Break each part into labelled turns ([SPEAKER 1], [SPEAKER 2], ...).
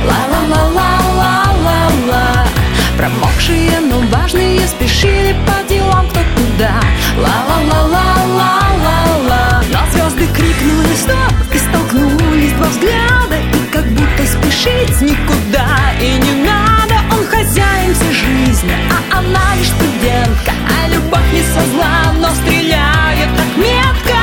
[SPEAKER 1] ла-ла-ла-ла-ла-ла. Промокшие, но важные спешили по делам кто куда. Ла-ла-ла-ла-ла-ла-ла. Но звезды крикнули стоп и столкнулись два взгляда. И как будто спешить никуда и не надо. Он хозяин всей жизни, а она лишь студентка. А любовь не со зла, но стреляет так метко.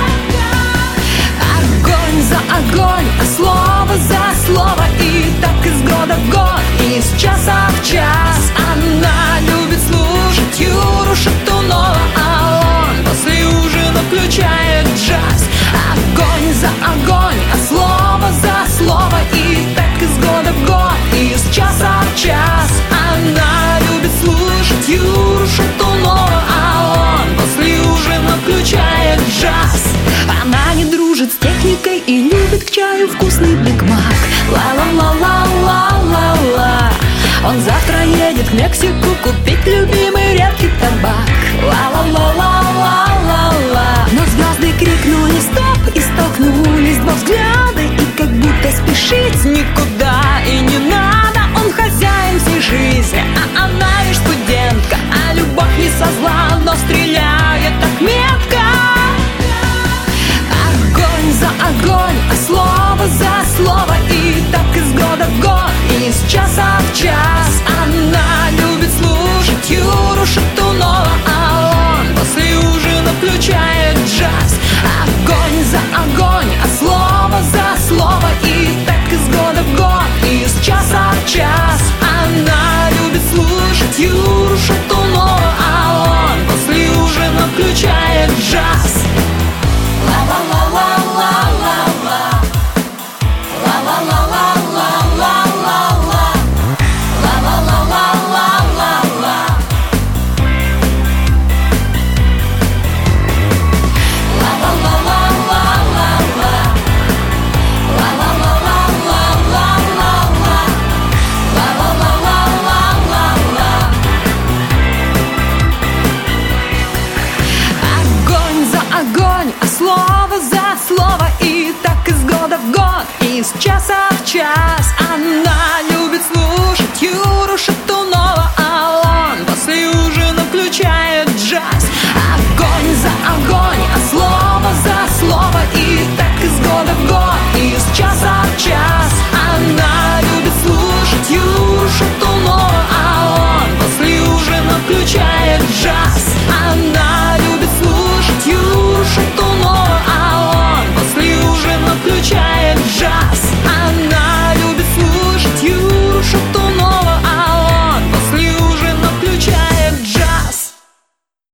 [SPEAKER 1] Огонь за огонь, а слово за слово. И так из года в год, и из часа в час. Она любит слушать Юру Шатунова, а он после ужина включает джаз. Огонь за огонь, а слово за слово. И так из года в год, и из часа в час. Она любит слушать Юру Шатунова, а он после ужина включает джаз. Она не дружит с техникой и любит к чаю вкусный бигмак. Ла-ла-ла-ла-ла-ла-ла. Он завтра едет в Мексику купить любимый редкий табак. Ла-ла-ла-ла-ла-ла-ла. Но звезды крикнули стоп и столкнулись два взгляда. И как будто спешить никуда и не надо. Он хозяин всей жизни, а она лишь студентка. А любовь не со зла, но стреляет так метко. Огонь за огонь, а слово за слово. И так из года в год, и из часа в час. Она любит слушать Юру Шатунова, а он после ужина включает джаз. Огонь за огонь, а слово за слово. И так из года в год, и из часа в час. Она любит слушать Юру Шатунова, а он после ужина включает джаз. Ла-ла-ла-ла-ла-ла-ла. Ла-ла-ла-ла-ла-ла-ла-ла. Ла-ла-ла-ла-ла-ла-ла. Ла-ла-ла-ла-ла-ла-ла. Ла-ла-ла-ла-ла-ла-ла-ла. Ла-ла-ла-ла-ла-ла-ла. Огонь за огонь, а слово за слово. И так из года в год, и из часа в час.